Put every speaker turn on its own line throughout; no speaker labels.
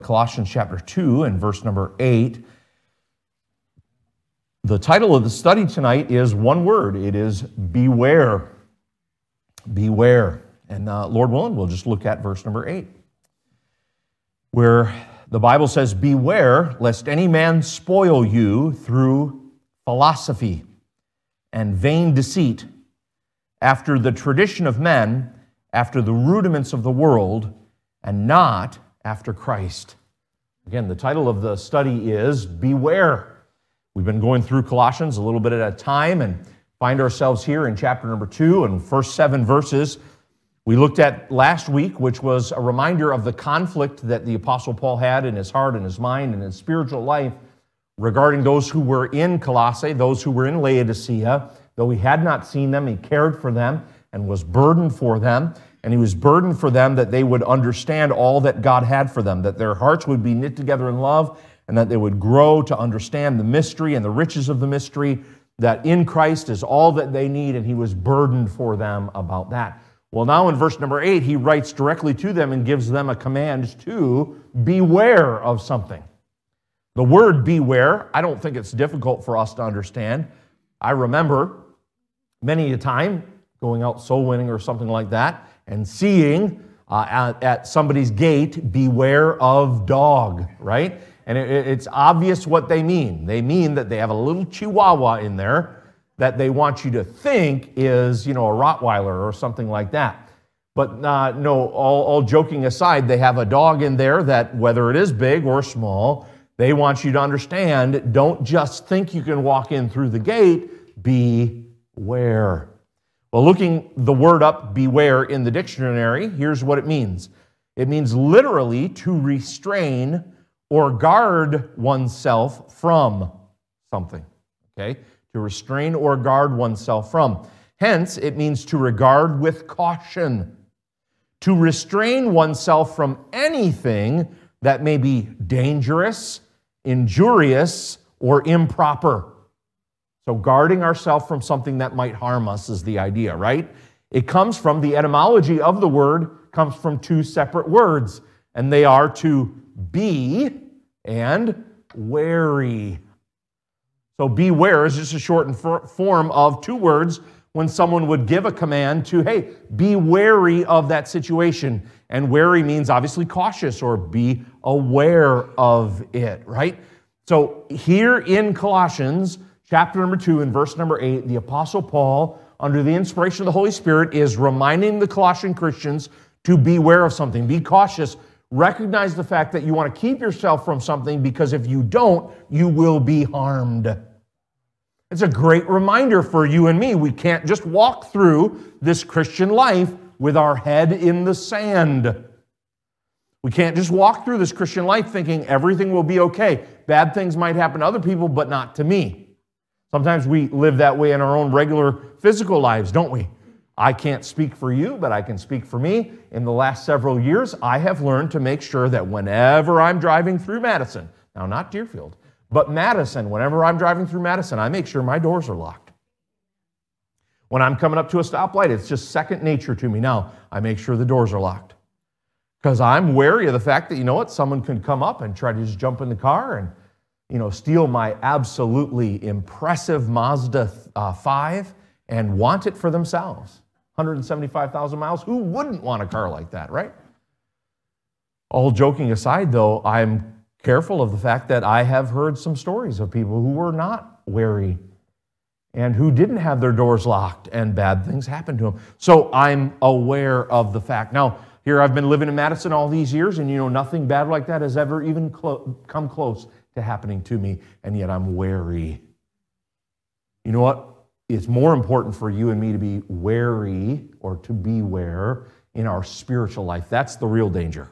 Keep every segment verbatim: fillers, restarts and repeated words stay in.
Colossians chapter two and verse number eight. The title of the study tonight is one word. It is beware. Beware. And uh, Lord willing, we'll just look at verse number eight, where the Bible says, beware lest any man spoil you through philosophy and vain deceit, after the tradition of men, after the rudiments of the world, and not after Christ. Again, the title of the study is Beware. We've been going through Colossians a little bit at a time and find ourselves here in chapter number two and first seven verses. We looked at last week, which was a reminder of the conflict that the Apostle Paul had in his heart and his mind and his spiritual life regarding those who were in Colossae, those who were in Laodicea. Though he had not seen them, he cared for them and was burdened for them. And he was burdened for them that they would understand all that God had for them, that their hearts would be knit together in love, and that they would grow to understand the mystery and the riches of the mystery, that in Christ is all that they need, and he was burdened for them about that. Well, now in verse number eight, he writes directly to them and gives them a command to beware of something. The word beware, I don't think it's difficult for us to understand. I remember many a time going out soul winning or something like that, and seeing uh, at, at somebody's gate, beware of dog, right? And it, it's obvious what they mean. They mean that they have a little chihuahua in there that they want you to think is, you know, a Rottweiler or something like that. But uh, no, all, all joking aside, they have a dog in there that, whether it is big or small, they want you to understand, don't just think you can walk in through the gate, beware. Well, looking the word up, beware, in the dictionary, here's what it means. It means literally to restrain or guard oneself from something, okay? To restrain or guard oneself from. Hence, it means to regard with caution. To restrain oneself from anything that may be dangerous, injurious, or improper. So guarding ourselves from something that might harm us is the idea, right? It comes from, the etymology of the word comes from two separate words, and they are to be and wary. So beware is just a shortened form of two words when someone would give a command to, hey, be wary of that situation. And wary means obviously cautious or be aware of it, right? So here in Colossians, chapter number two and verse number eight, the Apostle Paul, under the inspiration of the Holy Spirit, is reminding the Colossian Christians to beware of something. Be cautious. Recognize the fact that you want to keep yourself from something, because if you don't, you will be harmed. It's a great reminder for you and me. We can't just walk through this Christian life with our head in the sand. We can't just walk through this Christian life thinking everything will be okay. Bad things might happen to other people, but not to me. Sometimes we live that way in our own regular physical lives, don't we? I can't speak for you, but I can speak for me. In the last several years, I have learned to make sure that whenever I'm driving through Madison, now not Deerfield, but Madison, whenever I'm driving through Madison, I make sure my doors are locked. When I'm coming up to a stoplight, it's just second nature to me now. I make sure the doors are locked. Because I'm wary of the fact that, you know what, someone could come up and try to just jump in the car and, you know, steal my absolutely impressive Mazda uh, five and want it for themselves. one hundred seventy-five thousand miles. Who wouldn't want a car like that, right? All joking aside, though, I'm careful of the fact that I have heard some stories of people who were not wary and who didn't have their doors locked, and bad things happened to them. So I'm aware of the fact. Now, here I've been living in Madison all these years, and you know, nothing bad like that has ever even clo- come close to happening to me, and yet I'm wary. You know what? It's more important for you and me to be wary, or to beware, in our spiritual life. That's the real danger.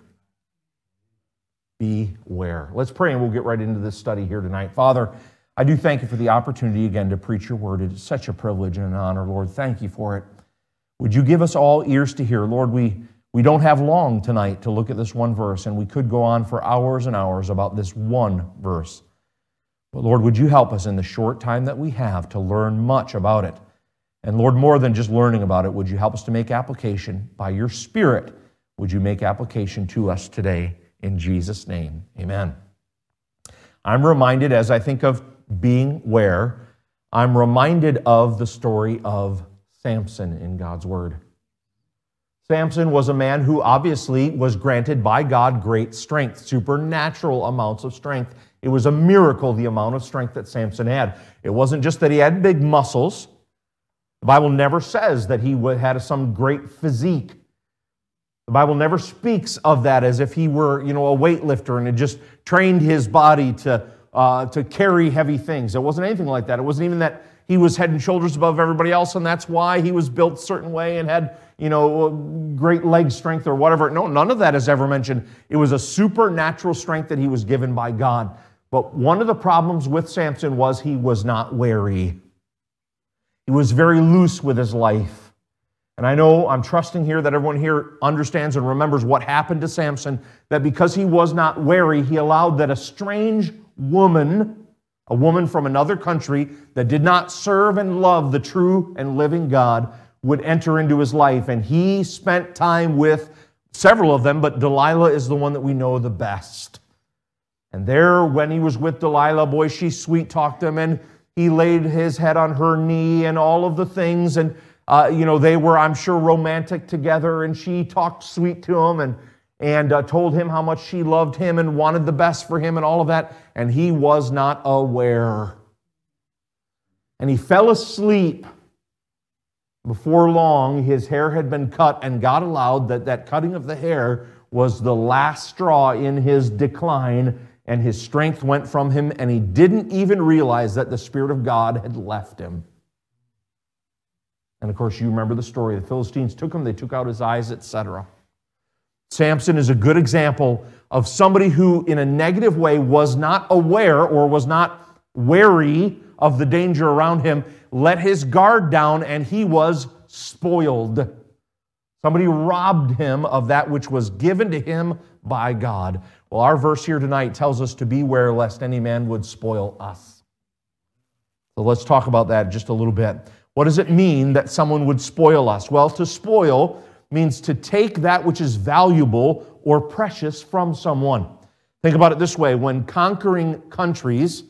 Beware. Let's pray and we'll get right into this study here tonight. Father, I do thank you for the opportunity again to preach your word. It is such a privilege and an honor, Lord. Thank you for it. Would you give us all ears to hear? Lord, we, we don't have long tonight to look at this one verse, and we could go on for hours and hours about this one verse. But Lord, would you help us in the short time that we have to learn much about it? And Lord, more than just learning about it, would you help us to make application by your Spirit? Would you make application to us today? in Jesus' name, amen. I'm reminded, as I think of being where, I'm reminded of the story of Samson in God's Word. Samson was a man who obviously was granted by God great strength, supernatural amounts of strength. It was a miracle, the amount of strength that Samson had. It wasn't just that he had big muscles. The Bible never says that he had some great physique. The Bible never speaks of that as if he were, you know, a weightlifter and had just trained his body to, uh, to carry heavy things. It wasn't anything like that. It wasn't even that he was head and shoulders above everybody else, and that's why he was built a certain way and had, you know, great leg strength or whatever. No, none of that is ever mentioned. It was a supernatural strength that he was given by God. But one of the problems with Samson was he was not wary. He was very loose with his life. And I know, I'm trusting here that everyone here understands and remembers what happened to Samson, that because he was not wary, he allowed that a strange woman, a woman from another country that did not serve and love the true and living God, would enter into his life. And he spent time with several of them, but Delilah is the one that we know the best. And there, when he was with Delilah, boy, she sweet-talked him, and he laid his head on her knee and all of the things, and Uh, you know, they were, I'm sure, romantic together, and she talked sweet to him and, and uh, told him how much she loved him and wanted the best for him and all of that, and he was not aware. And he fell asleep. Before long, his hair had been cut, and God allowed that that cutting of the hair was the last straw in his decline, and his strength went from him, and he didn't even realize that the Spirit of God had left him. And of course, you remember the story. The Philistines took him, they took out his eyes, et cetera. Samson is a good example of somebody who, in a negative way, was not aware or was not wary of the danger around him, let his guard down, and he was spoiled. Somebody robbed him of that which was given to him by God. Well, our verse here tonight tells us to beware lest any man would spoil us. So let's talk about that just a little bit. What does it mean that someone would spoil us? Well, to spoil means to take that which is valuable or precious from someone. Think about it this way. When conquering countries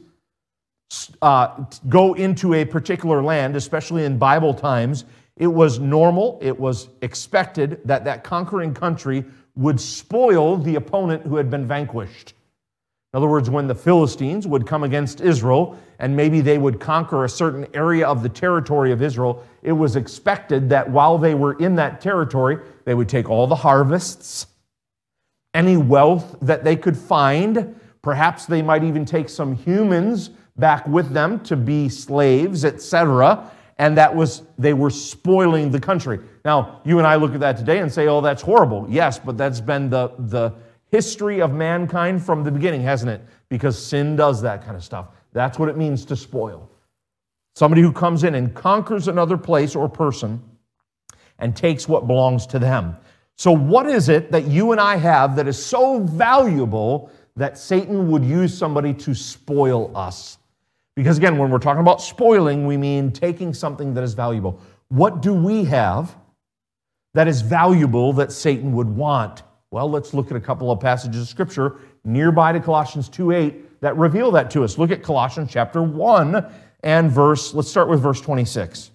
uh, go into a particular land, especially in Bible times, it was normal, it was expected that that conquering country would spoil the opponent who had been vanquished. In other words, when the Philistines would come against Israel, and maybe they would conquer a certain area of the territory of Israel, it was expected that while they were in that territory, they would take all the harvests, any wealth that they could find. Perhaps they might even take some humans back with them to be slaves, et cetera. And that was, they were spoiling the country. Now, you and I look at that today and say, oh, that's horrible. Yes, but that's been the, the history of mankind from the beginning, hasn't it? Because sin does that kind of stuff. That's what it means to spoil. Somebody who comes in and conquers another place or person and takes what belongs to them. So what is it that you and I have that is so valuable that Satan would use somebody to spoil us? Because again, when we're talking about spoiling, we mean taking something that is valuable. What do we have that is valuable that Satan would want? Well, let's look at a couple of passages of Scripture nearby to Colossians two eight that reveal that to us. Look at Colossians chapter one and verse, let's start with verse twenty-six.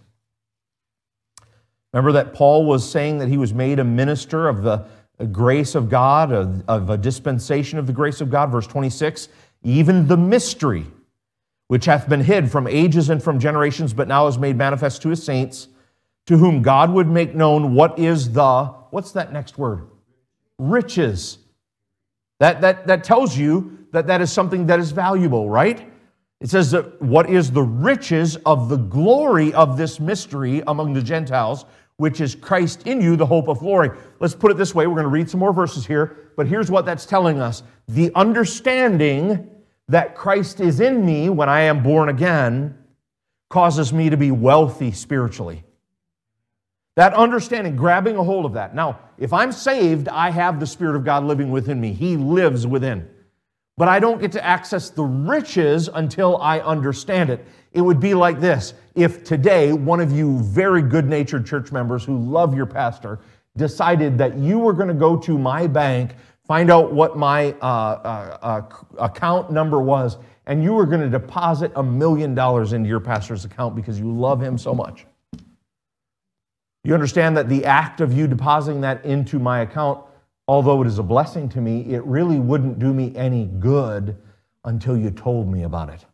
Remember that Paul was saying that he was made a minister of the grace of God, of, of a dispensation of the grace of God. Verse twenty-six, even the mystery which hath been hid from ages and from generations, but now is made manifest to his saints, to whom God would make known what is the, what's that next word? Riches. That, that, that tells you that that is something that is valuable, right? It says that what is the riches of the glory of this mystery among the Gentiles, which is Christ in you, the hope of glory. Let's put it this way. We're going to read some more verses here, but here's what that's telling us. The understanding that Christ is in me when I am born again causes me to be wealthy spiritually. That understanding, grabbing a hold of that. Now, if I'm saved, I have the Spirit of God living within me. He lives within. But I don't get to access the riches until I understand it. It would be like this. If today, one of you very good-natured church members who love your pastor decided that you were going to go to my bank find out what my uh, uh, uh, account number was, and you were going to deposit a million dollars into your pastor's account because you love him so much. You understand that the act of you depositing that into my account, although it is a blessing to me, it really wouldn't do me any good until you told me about it.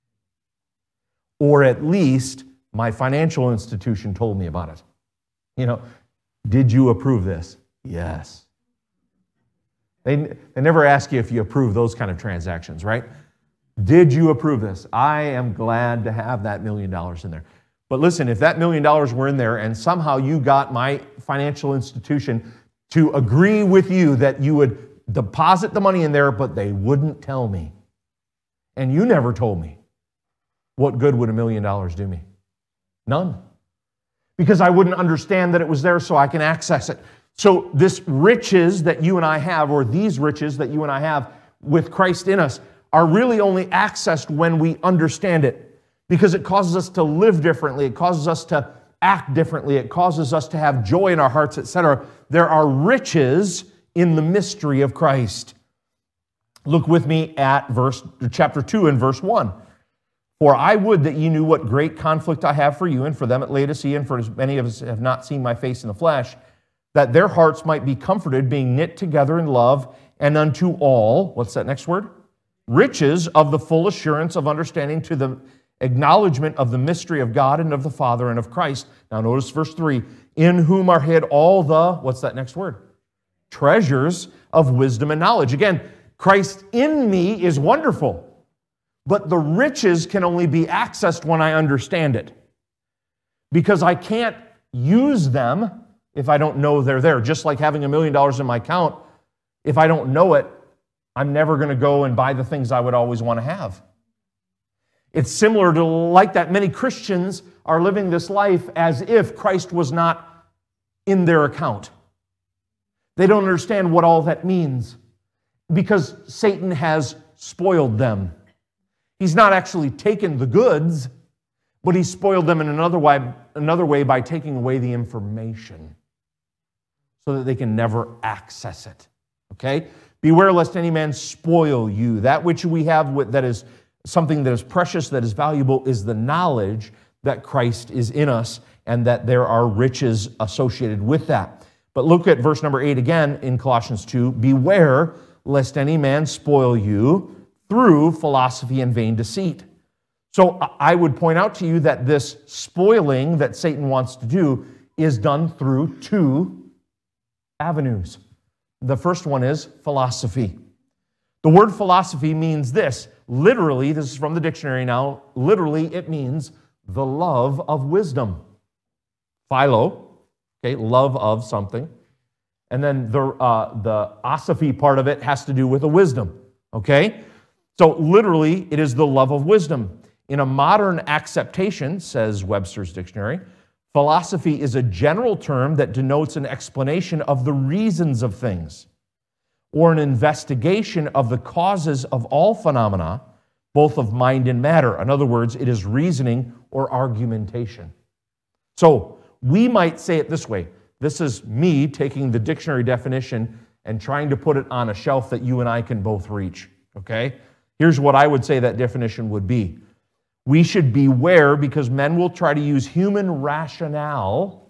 Or at least my financial institution told me about it. You know, did you approve this? Yes. They, they never ask you if you approve those kind of transactions, right? Did you approve this? I am glad to have that million dollars in there. But listen, if that million dollars were in there and somehow you got my financial institution to agree with you that you would deposit the money in there, but they wouldn't tell me, and you never told me, what good would a million dollars do me? None. Because I wouldn't understand that it was there so I can access it. So this riches that you and I have, or these riches that you and I have with Christ in us, are really only accessed when we understand it. Because it causes us to live differently. It causes us to act differently. It causes us to have joy in our hearts, et cetera. There are riches in the mystery of Christ. Look with me at verse chapter two and verse one. For I would that ye knew what great conflict I have for you and for them at Laodicea, and for as many of us have not seen my face in the flesh, that their hearts might be comforted, being knit together in love, and unto all, what's that next word? Riches of the full assurance of understanding, to the acknowledgement of the mystery of God and of the Father and of Christ. Now notice verse three, in whom are hid all the, what's that next word? Treasures of wisdom and knowledge. Again, Christ in me is wonderful, but the riches can only be accessed when I understand it. Because I can't use them if I don't know they're there. Just like having a million dollars in my account, if I don't know it, I'm never going to go and buy the things I would always want to have. It's similar to like that. Many Christians are living this life as if Christ was not in their account. They don't understand what all that means because Satan has spoiled them. He's not actually taken the goods, but he spoiled them in another way, another way by taking away the information so that they can never access it. Okay? Beware lest any man spoil you. That which we have that is something that is precious, that is valuable, is the knowledge that Christ is in us and that there are riches associated with that. But look at verse number eight again in Colossians two. Beware lest any man spoil you through philosophy and vain deceit. So I would point out to you that this spoiling that Satan wants to do is done through two avenues. The first one is philosophy. The word philosophy means this. Literally, this is from the dictionary now, literally it means the love of wisdom. Philo, okay, love of something. And then the, uh, the osophy part of it has to do with a wisdom, okay? So literally, it is the love of wisdom. In a modern acceptation, says Webster's Dictionary, philosophy is a general term that denotes an explanation of the reasons of things, or an investigation of the causes of all phenomena, both of mind and matter. In other words, it is reasoning or argumentation. So we might say it this way. This is me taking the dictionary definition and trying to put it on a shelf that you and I can both reach, okay? Here's what I would say that definition would be. We should beware because men will try to use human rationale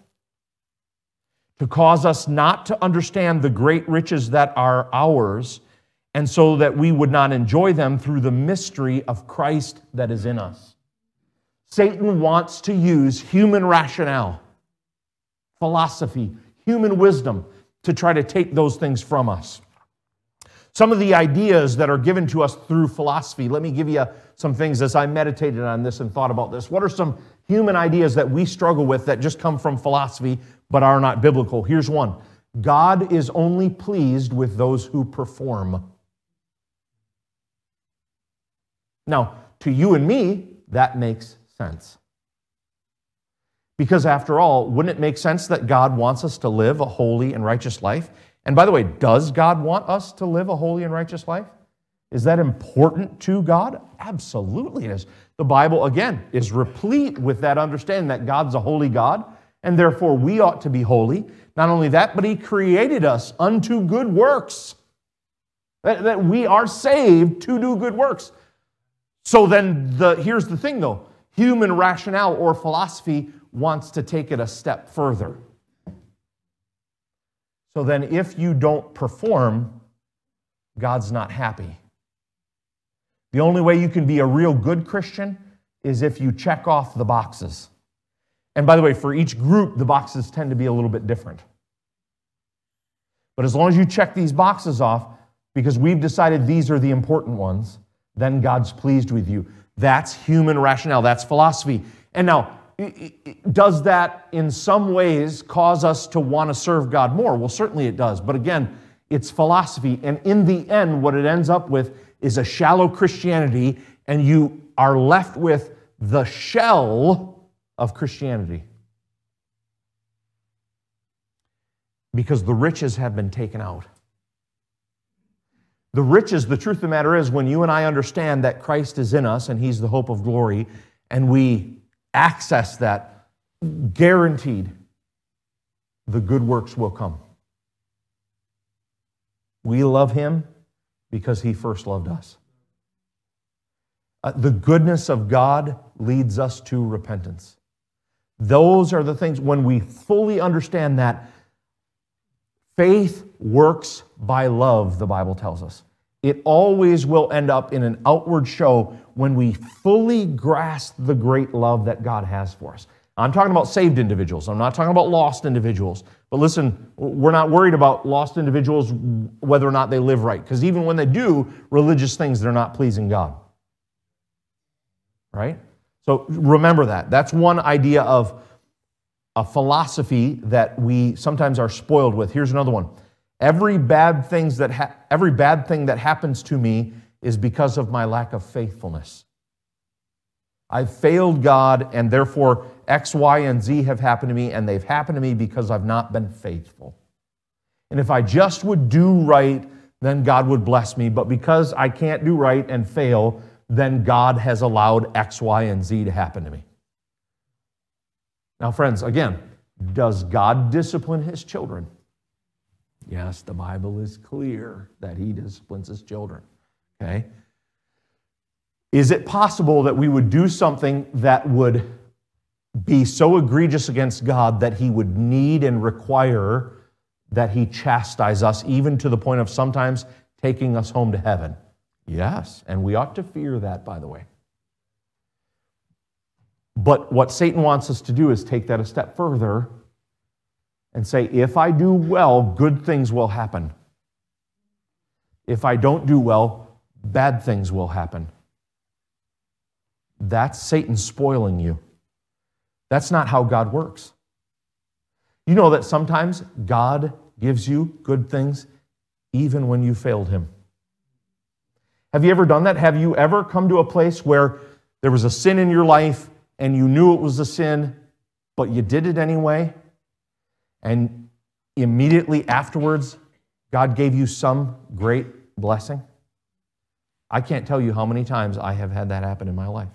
to cause us not to understand the great riches that are ours, and so that we would not enjoy them through the mystery of Christ that is in us. Satan wants to use human rationale, philosophy, human wisdom to try to take those things from us. Some of the ideas that are given to us through philosophy, let me give you some things as I meditated on this and thought about this. What are some human ideas that we struggle with that just come from philosophy but are not biblical? Here's one. God is only pleased with those who perform. Now, to you and me, that makes sense. Because after all, wouldn't it make sense that God wants us to live a holy and righteous life? And by the way, does God want us to live a holy and righteous life? Is that important to God? Absolutely it is. The Bible, again, is replete with that understanding that God's a holy God, and therefore we ought to be holy. Not only that, but He created us unto good works. That, that we are saved to do good works. So then, the here's the thing though. Human rationale or philosophy wants to take it a step further. So then if you don't perform, God's not happy. The only way you can be a real good Christian is if you check off the boxes. And by the way, for each group, the boxes tend to be a little bit different. But as long as you check these boxes off, because we've decided these are the important ones, then God's pleased with you. That's human rationale. That's philosophy. And now, does that in some ways cause us to want to serve God more? Well, certainly it does. But again, it's philosophy. And in the end, what it ends up with is a shallow Christianity, and you are left with the shell of Christianity. Because the riches have been taken out. The riches, the truth of the matter is, when you and I understand that Christ is in us and He's the hope of glory, and we access that, guaranteed, the good works will come. We love Him because He first loved us. Uh, the goodness of God leads us to repentance. Those are the things, when we fully understand that, faith works by love, the Bible tells us. It always will end up in an outward show when we fully grasp the great love that God has for us. I'm talking about saved individuals. I'm not talking about lost individuals. But listen, we're not worried about lost individuals whether or not they live right. Because even when they do religious things, they're not pleasing God. Right? So remember that. That's one idea of a philosophy that we sometimes are spoiled with. Here's another one. Every bad things that ha- every bad thing that happens to me is because of my lack of faithfulness. I've failed God, and therefore X, Y, and Z have happened to me, and they've happened to me because I've not been faithful. And if I just would do right, then God would bless me. But because I can't do right and fail, then God has allowed X, Y, and Z to happen to me. Now, friends, again, does God discipline His children? Yes, the Bible is clear that He disciplines His children. Okay? Is it possible that we would do something that would be so egregious against God that He would need and require that He chastise us, even to the point of sometimes taking us home to heaven? Yes, and we ought to fear that, by the way. But what Satan wants us to do is take that a step further and say, if I do well, good things will happen. If I don't do well, bad things will happen. That's Satan spoiling you. That's not how God works. You know that sometimes God gives you good things even when you failed Him. Have you ever done that? Have you ever come to a place where there was a sin in your life and you knew it was a sin, but you did it anyway? And immediately afterwards, God gave you some great blessing? I can't tell you how many times I have had that happen in my life.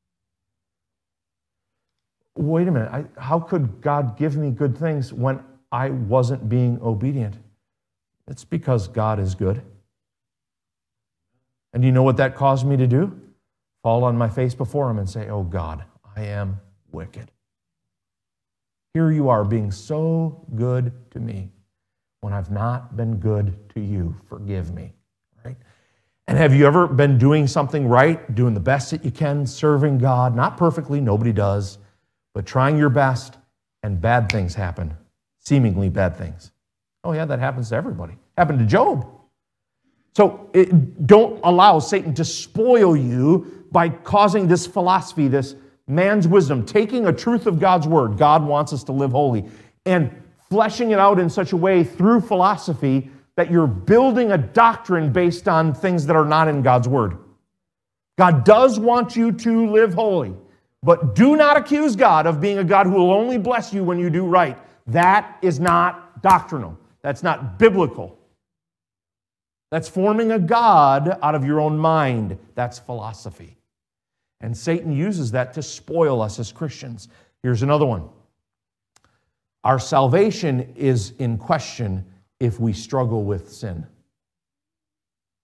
Wait a minute, I, how could God give me good things when I wasn't being obedient? It's because God is good. And you know what that caused me to do? Fall on my face before Him and say, oh God, I am wicked. Here you are being so good to me when I've not been good to you. Forgive me. Right? And have you ever been doing something right, doing the best that you can, serving God, not perfectly, nobody does, but trying your best, and bad things happen, seemingly bad things? Oh yeah, that happens to everybody. Happened to Job. So it, don't allow Satan to spoil you by causing this philosophy, this man's wisdom, taking a truth of God's word. God wants us to live holy, and fleshing it out in such a way through philosophy that you're building a doctrine based on things that are not in God's word. God does want you to live holy, but do not accuse God of being a God who will only bless you when you do right. That is not doctrinal. That's not biblical. That's forming a God out of your own mind. That's philosophy. And Satan uses that to spoil us as Christians. Here's another one. Our salvation is in question if we struggle with sin.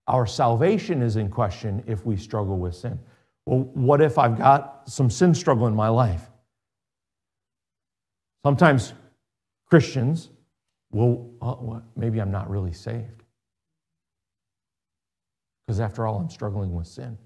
our salvation is in question if we struggle with sin. Well, what if I've got some sin struggle in my life? Sometimes Christians will, oh, well, maybe I'm not really saved. Because after all, I'm struggling with sin.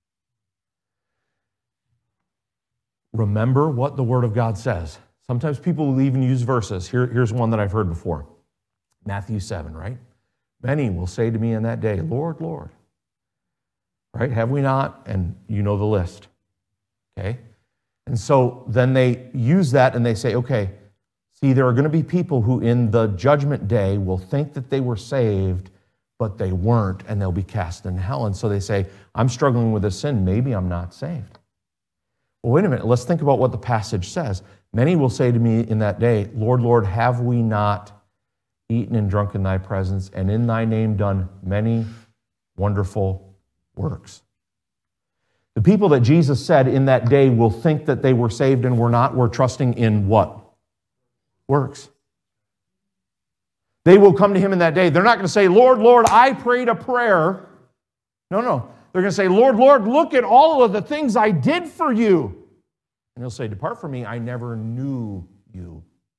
Remember what the Word of God says. Sometimes people will even use verses. Here, here's one that I've heard before. Matthew seven, right? Many will say to me in that day, Lord, Lord. Right? Have we not? And you know the list. Okay? And so then they use that and they say, okay, see, there are going to be people who in the judgment day will think that they were saved, but they weren't, and they'll be cast in hell. And so they say, I'm struggling with a sin. Maybe I'm not saved. Well, wait a minute. Let's think about what the passage says. Many will say to me in that day, Lord, Lord, have we not eaten and drunk in thy presence, and in thy name done many wonderful works? The people that Jesus said in that day will think that they were saved and were not, were trusting in what? Works. They will come to him in that day. They're not going to say, Lord, Lord, I prayed a prayer. No, no. They're going to say, Lord, Lord, look at all of the things I did for you. And he'll say, depart from me, I never knew you.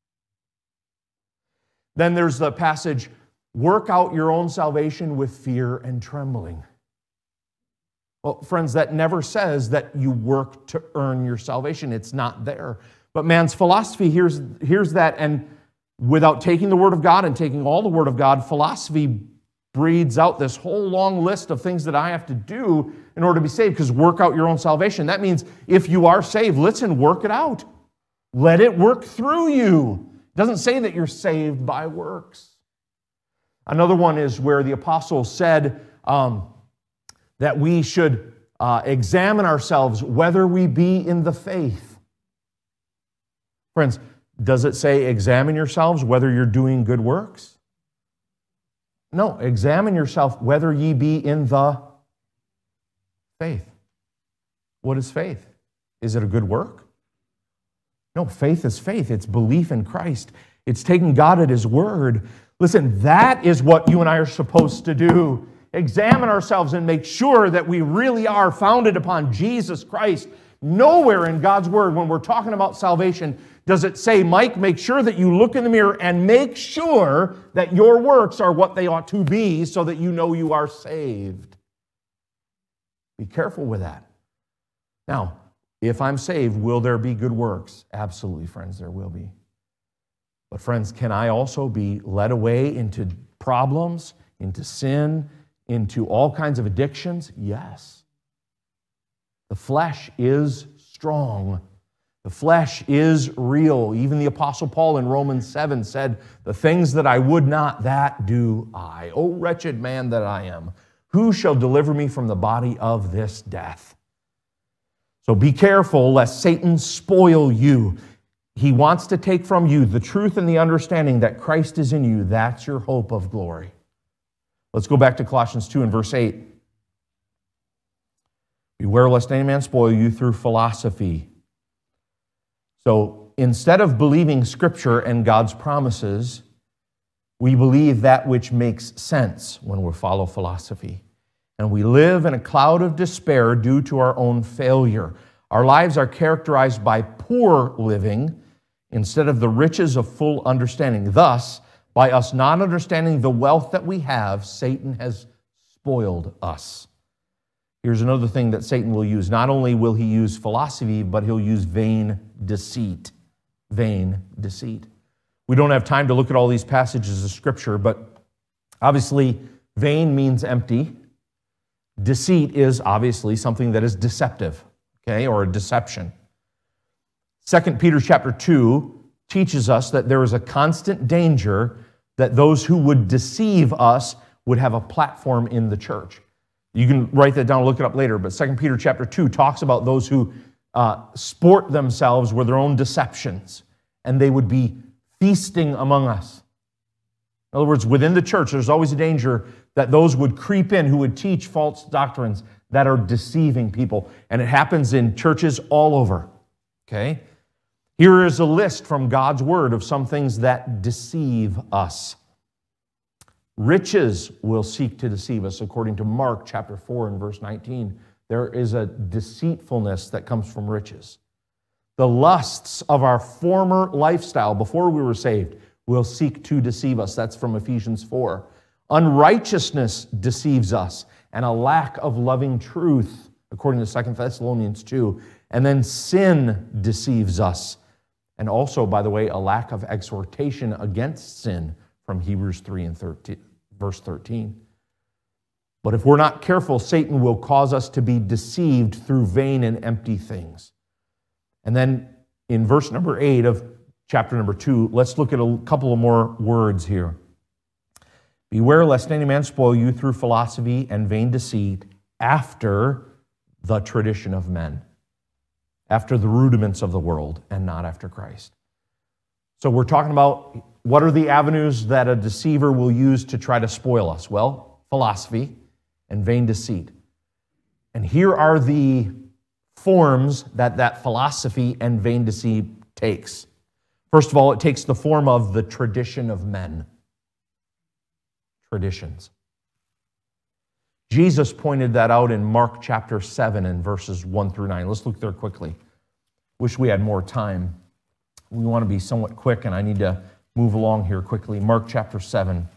Then there's the passage, work out your own salvation with fear and trembling. Well, friends, that never says that you work to earn your salvation. It's not there. But man's philosophy hears, hears that, and without taking the Word of God and taking all the Word of God, philosophy breeds out this whole long list of things that I have to do in order to be saved, because work out your own salvation. That means if you are saved, listen, work it out. Let it work through you. It doesn't say that you're saved by works. Another one is where the apostle said um, that we should uh, examine ourselves whether we be in the faith. Friends, does it say examine yourselves whether you're doing good works? No, examine yourself whether ye be in the faith. What is faith? Is it a good work? No, faith is faith. It's belief in Christ. It's taking God at His word. Listen, that is what you and I are supposed to do. Examine ourselves and make sure that we really are founded upon Jesus Christ. Nowhere in God's word, when we're talking about salvation, does it say, Mike, make sure that you look in the mirror and make sure that your works are what they ought to be so that you know you are saved. Be careful with that. Now, if I'm saved, will there be good works? Absolutely, friends, there will be. But friends, can I also be led away into problems, into sin, into all kinds of addictions? Yes. The flesh is strong. The flesh is real. Even the Apostle Paul in Romans seven said, the things that I would not, that do I. O wretched man that I am, who shall deliver me from the body of this death? So be careful lest Satan spoil you. He wants to take from you the truth and the understanding that Christ is in you. That's your hope of glory. Let's go back to Colossians two and verse eight. Beware lest any man spoil you through philosophy. So instead of believing Scripture and God's promises, we believe that which makes sense when we follow philosophy. And we live in a cloud of despair due to our own failure. Our lives are characterized by poor living instead of the riches of full understanding. Thus, by us not understanding the wealth that we have, Satan has spoiled us. Here's another thing that Satan will use. Not only will he use philosophy, but he'll use vain deceit. Vain deceit. We don't have time to look at all these passages of Scripture, but obviously vain means empty. Deceit is obviously something that is deceptive, okay, or a deception. Second Peter chapter two teaches us that there is a constant danger that those who would deceive us would have a platform in the church. You can write that down and look it up later, but Second Peter chapter two talks about those who uh, sport themselves with their own deceptions, and they would be feasting among us. In other words, within the church, there's always a danger that those would creep in who would teach false doctrines that are deceiving people, and it happens in churches all over, okay? Here is a list from God's Word of some things that deceive us. Riches will seek to deceive us, according to Mark chapter four and verse nineteen. There is a deceitfulness that comes from riches. The lusts of our former lifestyle before we were saved will seek to deceive us. That's from Ephesians four. Unrighteousness deceives us, and a lack of loving truth, according to Second Thessalonians two. And then sin deceives us. And also, by the way, a lack of exhortation against sin from Hebrews three and thirteen, verse thirteen. But if we're not careful, Satan will cause us to be deceived through vain and empty things. And then in verse number eight of chapter number two, let's look at a couple of more words here. Beware lest any man spoil you through philosophy and vain deceit after the tradition of men, after the rudiments of the world, and not after Christ. So we're talking about what are the avenues that a deceiver will use to try to spoil us? Well, philosophy and vain deceit. And here are the forms that that philosophy and vain deceit takes. First of all, it takes the form of the tradition of men. Traditions. Jesus pointed that out in Mark chapter seven and verses one through nine. Let's look there quickly. Wish we had more time. We want to be somewhat quick, and I need to move along here quickly. Mark chapter seven.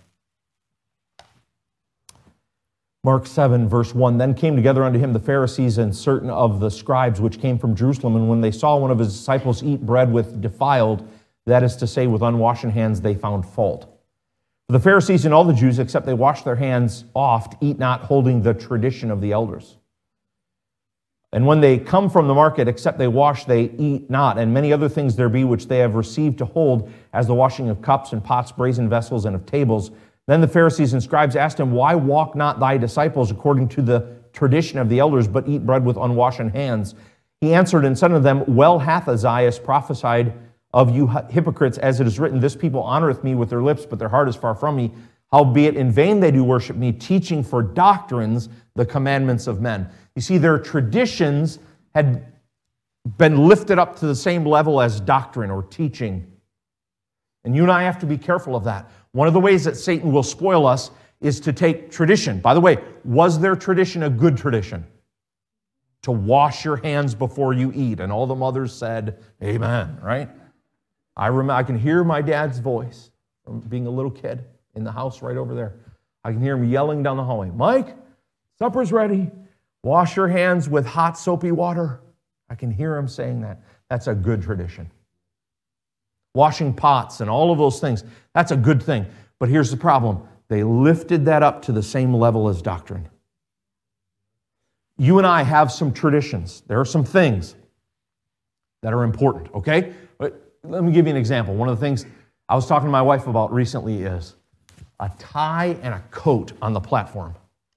Mark seven, verse one, Then came together unto him the Pharisees and certain of the scribes which came from Jerusalem, and when they saw one of his disciples eat bread with defiled, that is to say, with unwashen hands, they found fault. For the Pharisees and all the Jews, except they wash their hands oft, eat not, holding the tradition of the elders. And when they come from the market, except they wash, they eat not. And many other things there be which they have received to hold, as the washing of cups and pots, brazen vessels, and of tables. Then the Pharisees and scribes asked him, Why walk not thy disciples according to the tradition of the elders, but eat bread with unwashen hands? He answered and said unto them, Well hath Isaiah prophesied of you hypocrites, as it is written, This people honoreth me with their lips, but their heart is far from me. Howbeit in vain they do worship me, teaching for doctrines the commandments of men. You see, their traditions had been lifted up to the same level as doctrine or teaching. And you and I have to be careful of that. One of the ways that Satan will spoil us is to take tradition. By the way, was their tradition a good tradition? To wash your hands before you eat. And all the mothers said, Amen, right? I remember, I can hear my dad's voice from being a little kid in the house right over there. I can hear him yelling down the hallway, Mike, supper's ready. Wash your hands with hot soapy water. I can hear him saying that. That's a good tradition. Washing pots and all of those things, that's a good thing. But here's the problem. They lifted that up to the same level as doctrine. You and I have some traditions. There are some things that are important, okay? But let me give you an example. One of the things I was talking to my wife about recently is a tie and a coat on the platform.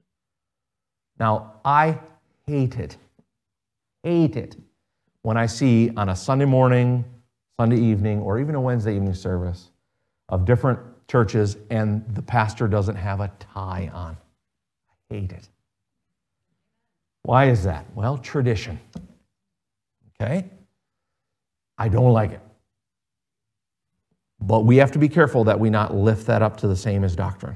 Now, I hate it, hate it when I see on a Sunday morning, Sunday evening, or even a Wednesday evening service of different churches and the pastor doesn't have a tie on. I hate it. Why is that? Well, tradition. Okay? I don't like it. But we have to be careful that we not lift that up to the same as doctrine.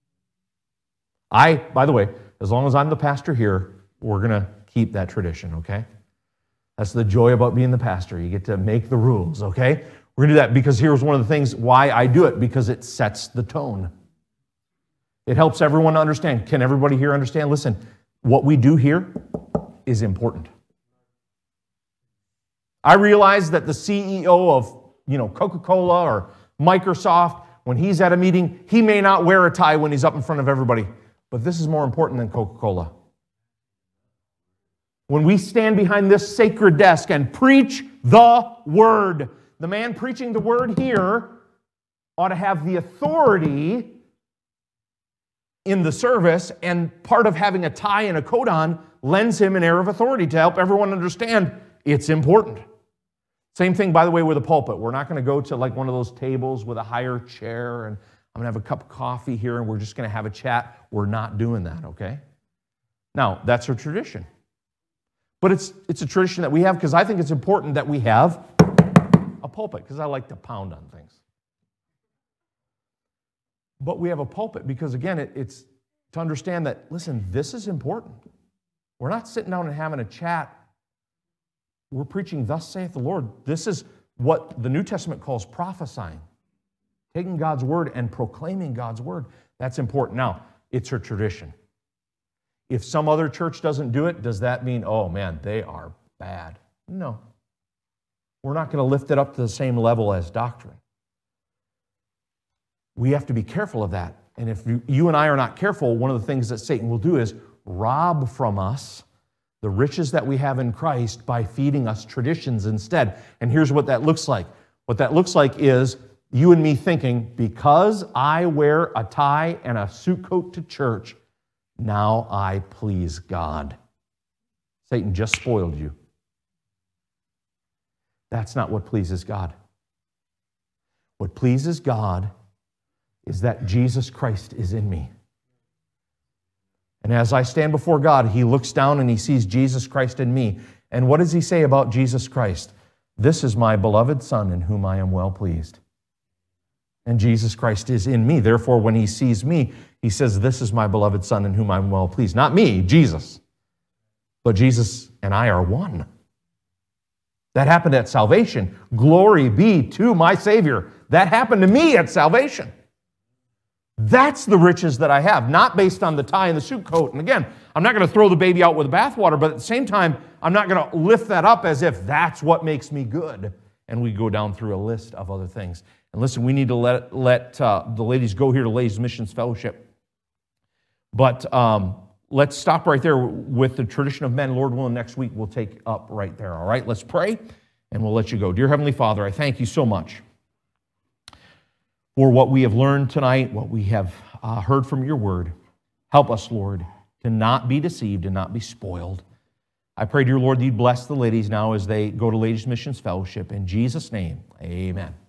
I, by the way, as long as I'm the pastor here, we're going to keep that tradition, okay? That's the joy about being the pastor. You get to make the rules, okay? We're going to do that because here's one of the things why I do it, because it sets the tone. It helps everyone understand. Can everybody here understand? Listen, what we do here is important. I realize that the C E O of, you know, Coca-Cola or Microsoft, when he's at a meeting, he may not wear a tie when he's up in front of everybody. But this is more important than Coca-Cola. When we stand behind this sacred desk and preach the Word, the man preaching the Word here ought to have the authority in the service, and part of having a tie and a coat on lends him an air of authority to help everyone understand it's important. Same thing, by the way, with a pulpit. We're not going to go to like one of those tables with a higher chair and I'm going to have a cup of coffee here and we're just going to have a chat. We're not doing that, okay? Now, that's a tradition. But it's, it's a tradition that we have because I think it's important that we have a pulpit because I like to pound on things. but we have a pulpit because, again, it, it's to understand that, listen, this is important. We're not sitting down and having a chat. We're preaching, thus saith the Lord. This is what the New Testament calls prophesying. Taking God's word and proclaiming God's word. That's important. Now, it's a tradition. If some other church doesn't do it, does that mean, oh man, they are bad? No. We're not going to lift it up to the same level as doctrine. We have to be careful of that. And if you and I are not careful, one of the things that Satan will do is rob from us the riches that we have in Christ by feeding us traditions instead. And here's what that looks like. What that looks like is you and me thinking, because I wear a tie and a suit coat to church, now I please God. Satan just spoiled you. That's not what pleases God. What pleases God is that Jesus Christ is in me. And as I stand before God, He looks down and He sees Jesus Christ in me. And what does He say about Jesus Christ? This is my beloved Son in whom I am well pleased. And Jesus Christ is in me. Therefore, when He sees me, He says, this is my beloved Son in whom I'm well pleased. Not me, Jesus. But Jesus and I are one. That happened at salvation. Glory be to my Savior. That happened to me at salvation. That's the riches that I have, not based on the tie and the suit coat. And again, I'm not going to throw the baby out with the bathwater, but at the same time, I'm not going to lift that up as if that's what makes me good. And we go down through a list of other things. And listen, we need to let, let uh, the ladies go here to Ladies Missions Fellowship. But um, let's stop right there with the tradition of men. Lord willing, next week we'll take up right there. All right, let's pray, and we'll let you go. Dear Heavenly Father, I thank you so much for what we have learned tonight, what we have uh, heard from your word. Help us, Lord, to not be deceived and not be spoiled. I pray, dear Lord, that you bless the ladies now as they go to Ladies Missions Fellowship. In Jesus' name, amen.